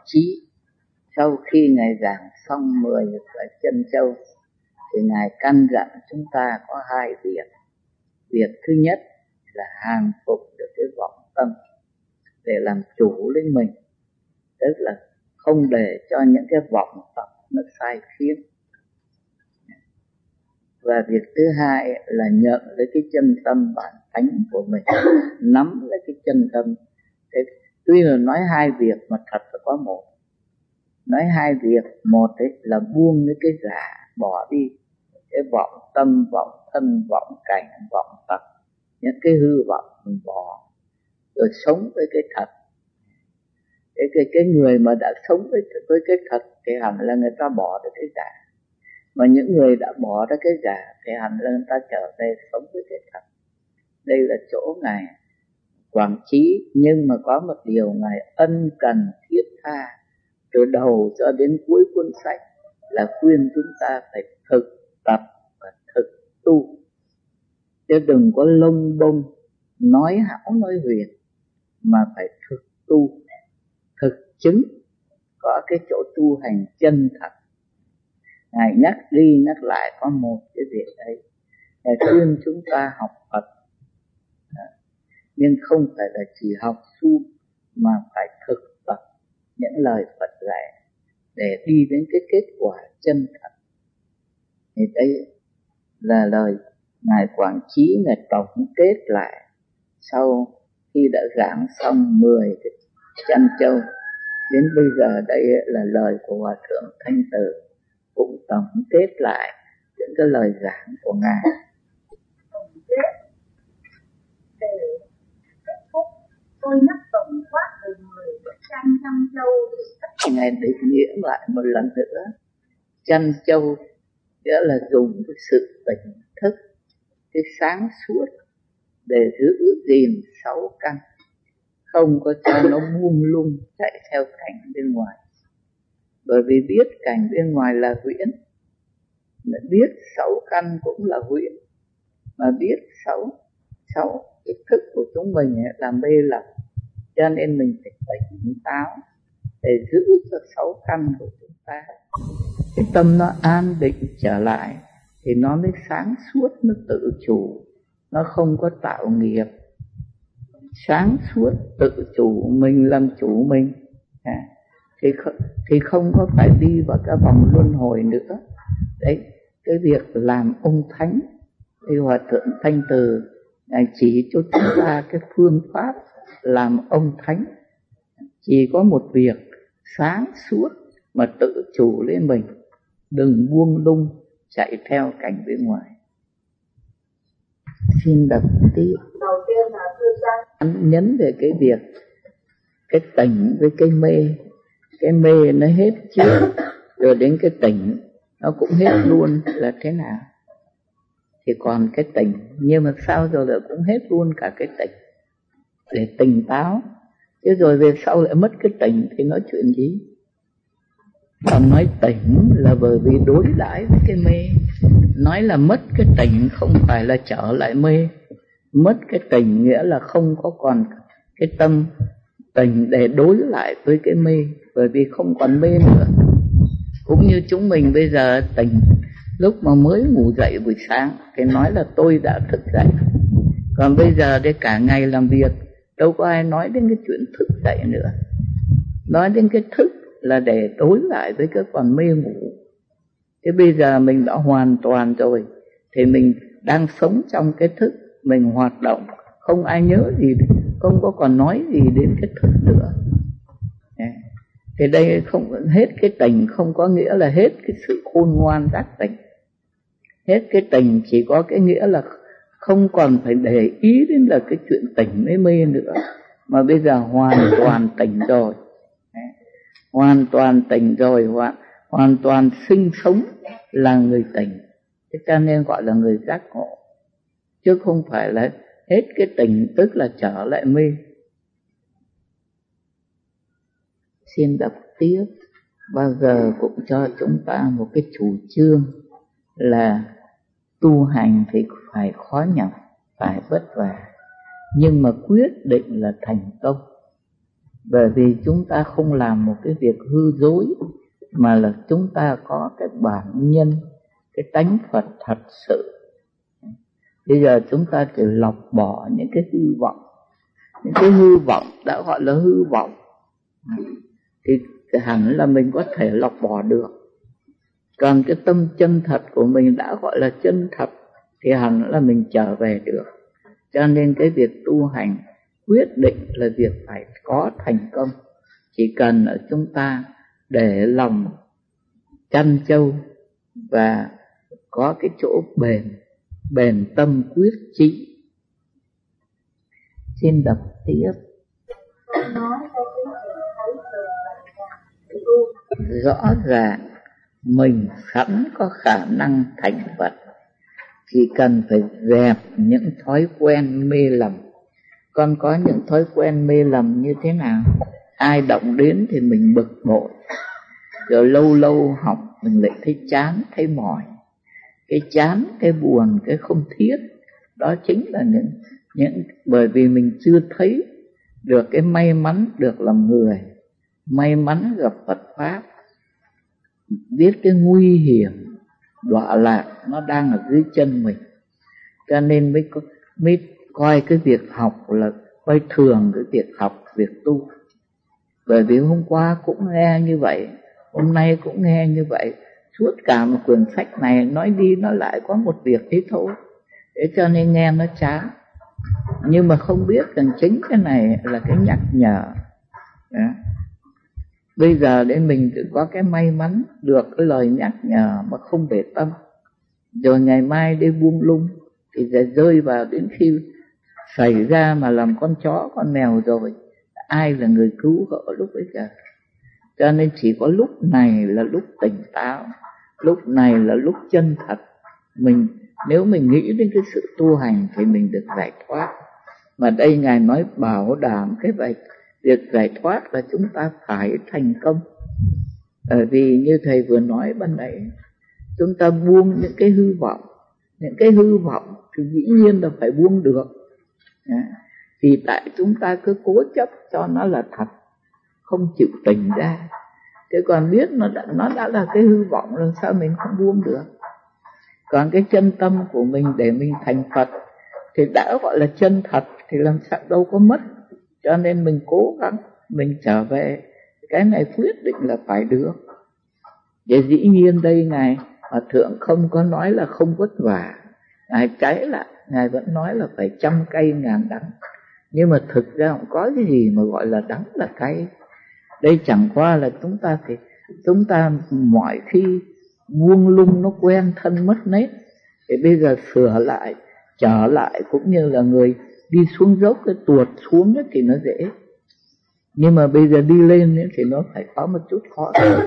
Trí sau khi Ngài giảng xong 10 ở Trân Châu thì Ngài căn dặn chúng ta có 2 việc. Việc thứ nhất là hàng phục được cái vọng tâm để làm chủ lấy mình, tức là không để cho những cái vọng tập nó sai khiến. Và việc thứ hai là nhận lấy cái chân tâm bản tánh của mình, nắm lấy cái chân tâm. Thế tuy là nói 2 việc mà thật là có một. Nói 2 việc, một ấy là buông những cái giả, bỏ đi cái vọng tâm, vọng thân, vọng cảnh, vọng tập, những cái hư vọng mình bỏ, rồi sống với cái thật. Cái người mà đã sống với cái thật thì hẳn là người ta bỏ được cái giả. Mà những người đã bỏ ra cái giả thì hẳn là người ta trở về sống với cái thật. Đây là chỗ Ngài quảng trí, nhưng mà có một điều Ngài ân cần thiết tha từ đầu cho đến cuối cuốn sách là khuyên chúng ta phải thực tập và thực tu, chứ đừng có lông bông nói hão nói huyền, mà phải thực tu, thực chứng, có cái chỗ tu hành chân thật. Ngài nhắc đi nhắc lại có một cái việc ấy. Ngài khuyên chúng ta học Phật, nhưng không phải là chỉ học suông, mà phải thực tập những lời Phật dạy để đi đến cái kết quả chân thật. Thì đây là lời Ngài Quảng Trí Ngài tổng kết lại sau khi đã giảng xong 10 cái Trân Châu. Đến bây giờ đây là lời của Hòa Thượng Thanh Từ cũng tổng kết lại những cái lời giảng của Ngài. Tổng kết để kết thúc tôi nhắc tổng quát về 10 bức tranh Trân Châu. Ngài định nghĩa lại một lần nữa. Trân Châu nghĩa là dùng cái sự tỉnh thức, cái sáng suốt để giữ gìn 6 căn, không có cho nó buông lung chạy theo cảnh bên ngoài. Bởi vì biết cảnh bên ngoài là huyễn, mà biết 6 căn cũng là huyễn, mà biết 6 cái thức của chúng mình là mê lầm, cho nên mình phải tỉnh táo để giữ cho 6 căn của chúng ta. Cái tâm nó an định trở lại thì nó mới sáng suốt, nó tự chủ, nó không có tạo nghiệp. Sáng suốt tự chủ, mình làm chủ mình thì không có phải đi vào cái vòng luân hồi nữa. Đấy, cái việc làm ông thánh, thì Hòa Thượng Thanh Từ Ngài chỉ cho chúng ta cái phương pháp làm ông thánh. Chỉ có một việc sáng suốt mà tự chủ lên mình, đừng buông lung chạy theo cảnh bên ngoài. Xin đọc tiếp. Đầu tiên là anh nhấn về cái việc cái tỉnh với cái mê. Cái mê nó hết trước, rồi đến cái tỉnh nó cũng hết luôn là thế nào? Thì còn cái tỉnh, nhưng mà sao rồi lại cũng hết luôn cả cái tỉnh để tỉnh táo. Chứ rồi về sau lại mất cái tỉnh thì nói chuyện gì? Còn nói tỉnh là bởi vì đối đãi với cái mê. Nói là mất cái tỉnh không phải là trở lại mê. Mất cái tỉnh nghĩa là không có còn cái tâm tỉnh để đối lại với cái mê, bởi vì không còn mê nữa. Cũng như chúng mình bây giờ tỉnh lúc mà mới ngủ dậy buổi sáng thì nói là tôi đã thức dậy. Còn bây giờ đây cả ngày làm việc, đâu có ai nói đến cái chuyện thức dậy nữa. Nói đến cái thức là để đối lại với cái còn mê ngủ. Thế bây giờ mình đã hoàn toàn rồi thì mình đang sống trong cái thức, mình hoạt động, không ai nhớ gì, không có còn nói gì đến cái thức nữa. Thì đây không hết cái tình, không có nghĩa là hết cái sự khôn ngoan giác tỉnh. Hết cái tình chỉ có cái nghĩa là không còn phải để ý đến là cái chuyện tỉnh với mê nữa, mà bây giờ hoàn toàn tỉnh rồi. Hoàn toàn tỉnh rồi, hoàn toàn sinh sống là người tỉnh. Thế cho nên gọi là người giác ngộ, chứ không phải là hết cái tỉnh tức là trở lại mê. Xin đọc tiếp. Bao giờ cũng cho chúng ta một cái chủ trương là tu hành thì phải khó nhọc, phải vất vả, nhưng mà quyết định là thành công. Bởi vì chúng ta không làm một cái việc hư dối, mà là chúng ta có cái bản nhân, cái tánh Phật thật sự. Bây giờ chúng ta chỉ lọc bỏ những cái hư vọng. Những cái hư vọng đã gọi là hư vọng thì hẳn là mình có thể lọc bỏ được. Còn cái tâm chân thật của mình đã gọi là chân thật thì hẳn là mình trở về được. Cho nên cái việc tu hành quyết định là việc phải có thành công. Chỉ cần ở chúng ta để lòng chăn trâu và có cái chỗ bền tâm quyết chí. Xin đọc tiếp. Rõ ràng mình sẵn có khả năng thành Phật, chỉ cần phải dẹp những thói quen mê lầm. Con có những thói quen mê lầm như thế nào? Ai động đến thì mình bực bội, rồi lâu lâu học mình lại thấy chán, thấy mỏi. Cái chán, cái buồn, cái không thiết, đó chính là những bởi vì mình chưa thấy được cái may mắn được làm người, may mắn gặp Phật Pháp, biết cái nguy hiểm đọa lạc nó đang ở dưới chân mình. Cho nên mới coi cái việc học là coi thường cái việc học, việc tu. Bởi vì hôm qua cũng nghe như vậy, hôm nay cũng nghe như vậy, suốt cả một quyển sách này nói đi nói lại có một việc thế thôi. Thế cho nên nghe nó chán. Nhưng mà không biết rằng chính cái này là cái nhắc nhở. Đó. Bây giờ để mình tự có cái may mắn được cái lời nhắc nhở mà không để tâm, rồi ngày mai đi buông lung thì sẽ rơi vào đến khi xảy ra mà làm con chó con mèo rồi, ai là người cứu gỡ lúc bây giờ? Cho nên chỉ có lúc này là lúc tỉnh táo, lúc này là lúc chân thật. Nếu mình nghĩ đến cái sự tu hành thì mình được giải thoát. Mà đây Ngài nói bảo đảm cái việc giải thoát là chúng ta phải thành công. Bởi vì như Thầy vừa nói ban nãy, chúng ta buông những cái hư vọng. Những cái hư vọng thì dĩ nhiên là phải buông được. Vì tại chúng ta cứ cố chấp cho nó là thật, không chịu tỉnh ra. Thế còn biết nó đã là cái hư vọng, làm sao mình không buông được? Còn cái chân tâm của mình để mình thành Phật thì đã gọi là chân thật thì làm sao đâu có mất. Cho nên mình cố gắng mình trở về. Cái này quyết định là phải được. Vậy dĩ nhiên đây Ngài Hòa Thượng không có nói là không vất vả. Ngài trái lại, Ngài vẫn nói là phải trăm cay ngàn đắng. Nhưng mà thực ra không có cái gì mà gọi là đắng là cay. Đây chẳng qua là chúng ta mọi khi buông lung nó quen thân mất nết. Thì bây giờ sửa lại, trở lại cũng như là người đi xuống dốc, cái tuột xuống đó thì nó dễ. Nhưng mà bây giờ đi lên thì nó phải có một chút khó khăn.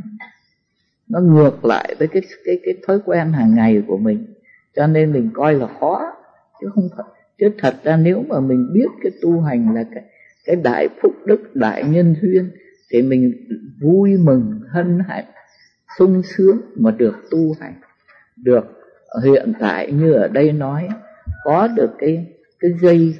Nó ngược lại với cái thói quen hàng ngày của mình. Cho nên mình coi là khó, chứ thật ra nếu mà mình biết cái tu hành là cái đại phúc đức, đại nhân duyên, thì mình vui mừng, hân hạnh, sung sướng mà được tu hành. Được hiện tại như ở đây nói, có được cái dây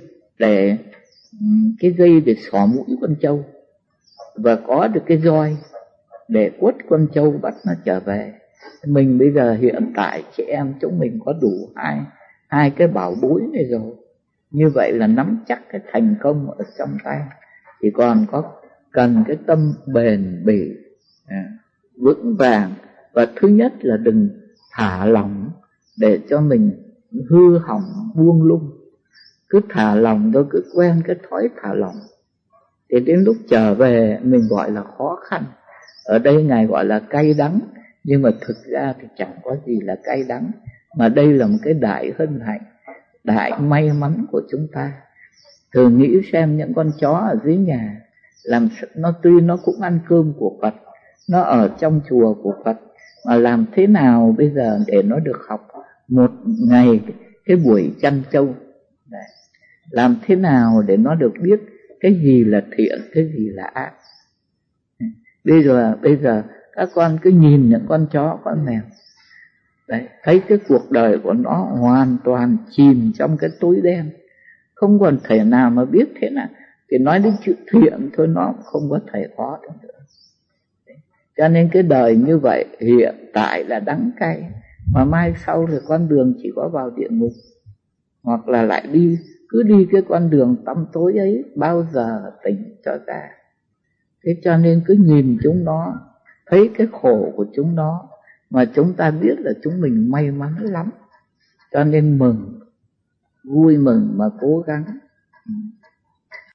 để xỏ mũi con trâu, và có được cái roi để quất con trâu bắt nó trở về. Mình bây giờ hiện tại chị em chúng mình có đủ hai cái bảo bối này rồi. Như vậy là nắm chắc cái thành công ở trong tay. Chỉ còn cần cái tâm bền bỉ, vững vàng. Và thứ nhất là đừng thả lỏng để cho mình hư hỏng buông lung. Cứ thả lỏng thôi, cứ quen cái thói thả lỏng thì đến lúc trở về mình gọi là khó khăn. Ở đây Ngài gọi là cay đắng, nhưng mà thực ra thì chẳng có gì là cay đắng, mà đây là một cái đại hân hạnh, đại may mắn của chúng ta. Thử nghĩ xem những con chó ở dưới nhà, tuy nó cũng ăn cơm của Phật, nó ở trong chùa của Phật, mà làm thế nào bây giờ để nó được học một ngày cái buổi chăn trâu? Làm thế nào để nó được biết cái gì là thiện, cái gì là ác? Bây giờ các con cứ nhìn những con chó, con mèo, đấy, thấy cái cuộc đời của nó hoàn toàn chìm trong cái tối đen, không còn thể nào mà biết thế nào. Thì nói đến chữ thiện thôi nó cũng không có thể khó được nữa. Cho nên cái đời như vậy hiện tại là đắng cay, mà mai sau thì con đường chỉ có vào địa ngục, hoặc là lại cứ đi cái con đường tăm tối ấy, bao giờ tỉnh cho ra. Thế cho nên cứ nhìn chúng nó, thấy cái khổ của chúng nó, mà chúng ta biết là chúng mình may mắn lắm, cho nên mừng, vui mừng mà cố gắng.